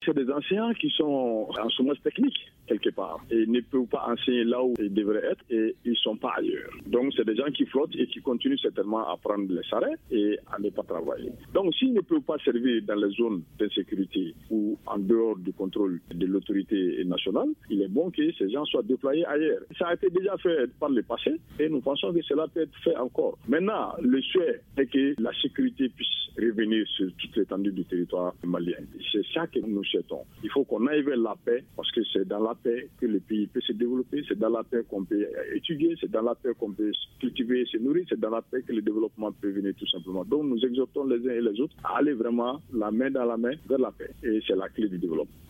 c'est des enseignants qui sont en chômage technique quelque part et ne peuvent pas enseigner là où ils devraient être et ils ne sont pas ailleurs. Donc c'est des gens qui flottent et qui continuent certainement à prendre les salaires et à ne pas travailler. Donc s'ils ne peuvent pas servir dans les zones d'insécurité ou en dehors du contrôle de l'autorité nationale, il est bon que ces gens soient déployés ailleurs. Ça a été déjà fait par le passé et nous pensons que cela peut être fait encore. Maintenant, le souhait est que la sécurité puisse revenir sur toute l'étendue du territoire malien. C'est ça que nous souhaitons. Il faut qu'on aille vers la paix parce que c'est dans la paix que le pays peut se développer, c'est dans la paix qu'on peut étudier, c'est dans la paix qu'on peut cultiver et se nourrir, c'est dans la paix que le développement peut venir tout simplement. Donc nous exhortons les uns et les autres à aller vraiment la main dans la main vers la paix et c'est la clé du développement.